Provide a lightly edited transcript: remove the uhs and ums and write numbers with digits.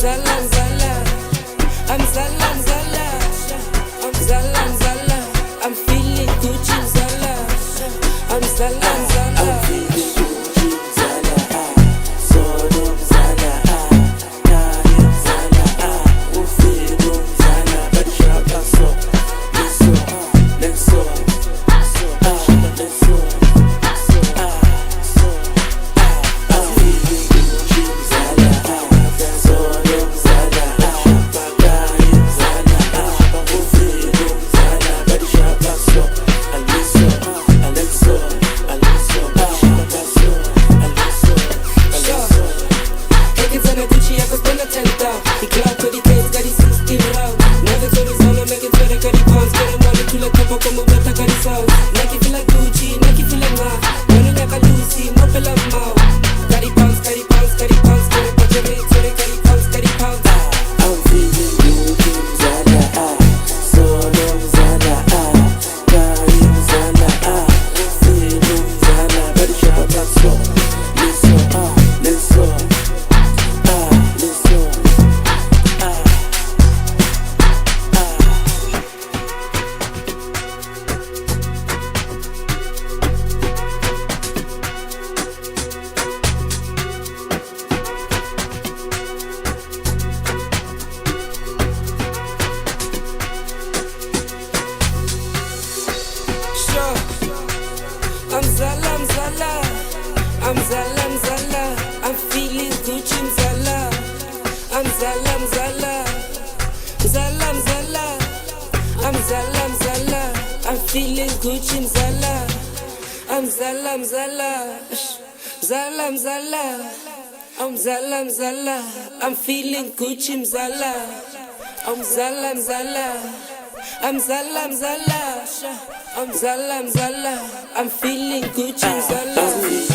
Mzala mzala, I'm Zala mzala, I'm Zala mzala, I'm feeling Gucci mzala, I'm Zala mzala, I'm feeling Gucci mzala, solo mzala, kaya mzala, ufilo mzala, badishaka so, let's go, the club for the days got his 16 round. Never told his own, make it 20, got the pounds. Get him money to like couple, come over, got his house. Like it feel like Gucci, like it feel like Ma. Running like a Lucy, mopping like Mao. Got the pounds, got the pounds, got the pounds. Get it, but you make 20, got the pounds, got the pounds. I'm feeling Gucci, Zala, solo Zala, Kari Zala, feeling Zala. Better shop up, let's go, let's go. I'm Zala mzala, I'm Zala mzala, I'm feeling Gucci mzala, I'm Zala mzala, Zala mzala, I'm Zala mzala, I'm feeling Gucci mzala, I'm Zala mzala, Zala mzala, I'm Zala mzala, I'm feeling Gucci mzala, I'm Zala mzala, I'm Zala mzala, I'm Zala mzala, I'm feeling Gucci mzala.